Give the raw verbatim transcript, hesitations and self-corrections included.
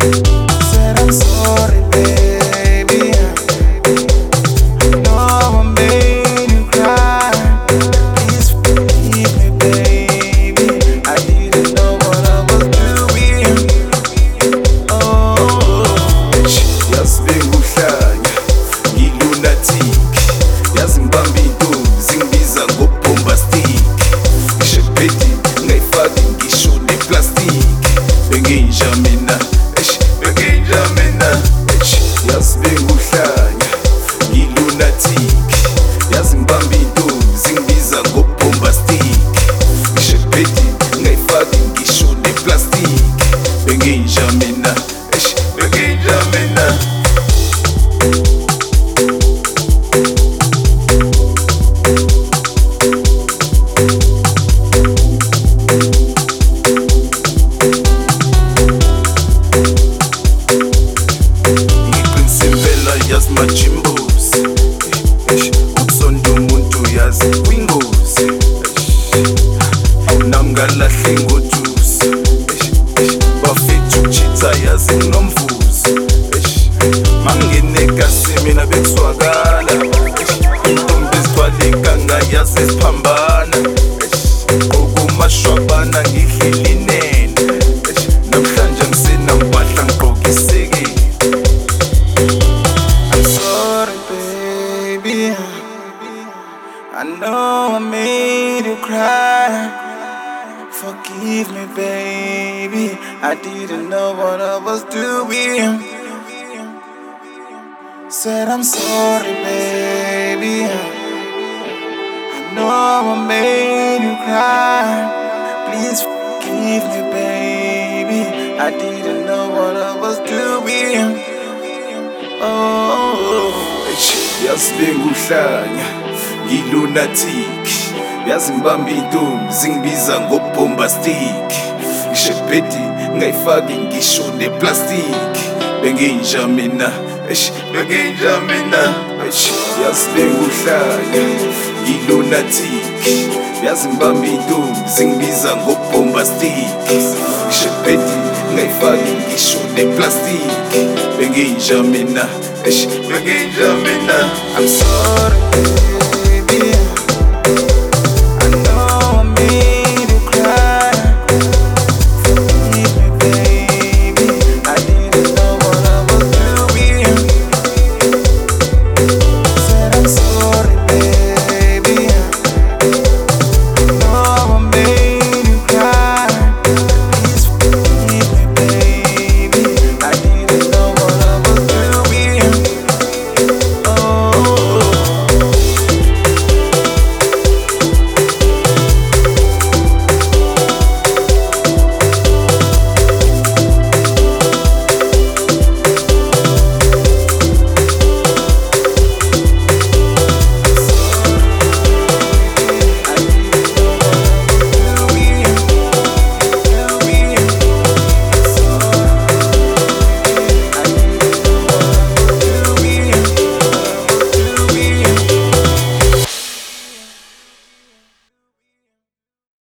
Said I'm sorry, baby. I know I made you cry. Please forgive me, baby. I didn't know what I was doing. Oh, yazi benguhlanya ngilunatic, yazi ngibamba intombi zingibiza ngobombastic, ngishebhedi ngayifaki ngisho neplastic, benginja mina eish benginja mina eish yazi benguhlanya ngilunatic, yazi ngibamba intombi zingibiza ngobombastic, ngishebhedi ngayifaki ngisho neplastic, benginja mina eish benginja mina. Yazi majimbos ukusonda umuntu yazi kwingozi, awunamngalahle ngojusi, bafethu ukuchitha yazi nginomvuzo, manginekasi mina bekuswakala, intombi ezigcwalekanga yazi eziphambana, okumashwabana ngidlilinene, namhlanje ngisenampahla ngigqokisekile. I know I made you cry. Forgive me, baby. I didn't know what I was doing. Said I'm sorry, baby. I know I made you cry. Please forgive me, baby. I didn't know what I was doing. Oh, yazi benguhlanya ngilunatic, yazi ngibamba intombi zingibiza ngobombastic, ngishebhedi ngayifaki ngisho neplastic, benginja mina eish benginja mina eish yazi benguhlanya ngilunatic, yazi ngibamba intombi zingibiza ngobombastic, ngishebhedi ngayifaki ngisho neplastic, benginja mina eish benginja mina. I'm sorry.